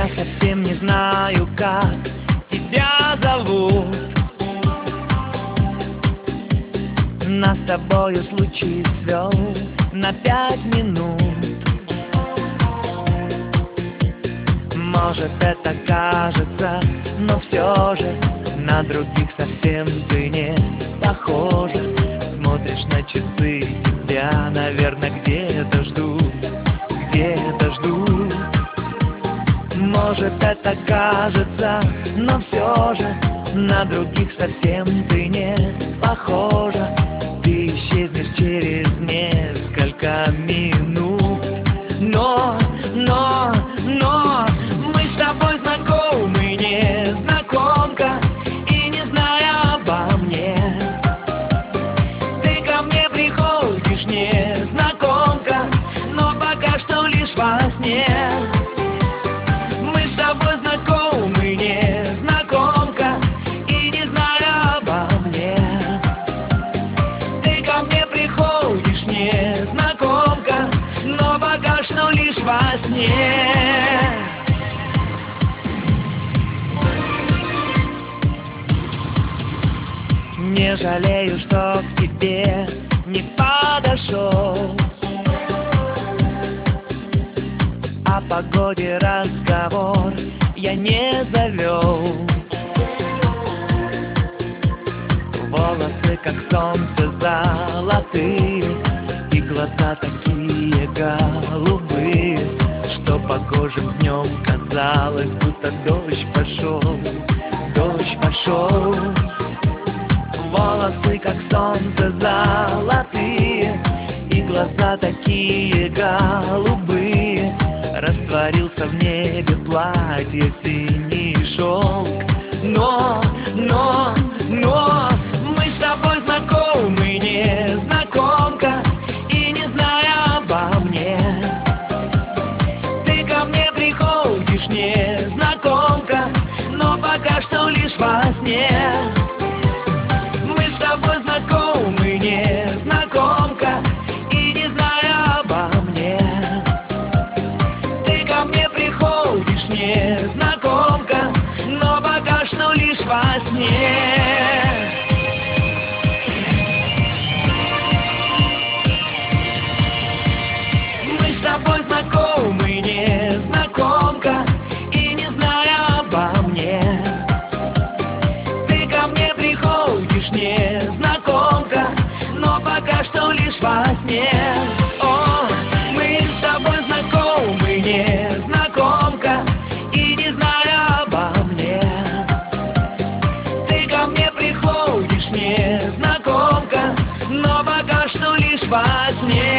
совсем не знаю, как тебя зовут. Нас с тобою случай свел на 5 минут. Может, это кажется, но все же на других совсем ты не похожа. Смотришь на часы, тебя, наверное, где-то ждут, где-то ждут. Может, это кажется, но все же на других совсем ты не похожа. Ты исчезнешь через несколько минут. Но мы с тобой знакомы, незнакомка, и не зная обо мне, ты ко мне приходишь, незнакомка, но пока что лишь во сне. Мы с тобой знакомы, незнакомка, и не зная обо мне, ты ко мне приходишь, незнакомка, но пока что лишь во сне. Не жалею, что к тебе не подошел. О погоде разговор я не завел. Волосы, как солнце, золотые, и глаза такие голубые, что погожим днем казалось, будто дождь пошел, дождь пошел. Волосы, как солнце, золотые, и глаза такие голубые, растворился в небе платье синий шелк. Но мы с тобой знакомы, незнакомка, и не зная обо мне, ты ко мне приходишь, незнакомка, но пока что лишь во сне. Мы с тобой знакомы, незнакомка, и не зная обо мне, ты ко мне приходишь, незнакомка, но пока что лишь во сне. Мы с тобой знакомы, незнакомка, и не зная обо мне, ты ко мне приходишь, незнакомка, но пока что лишь во сне. О, мы с тобой знакомы, незнакомка, и не зная обо мне, ты ко мне приходишь, незнакомка, но пока что лишь во сне.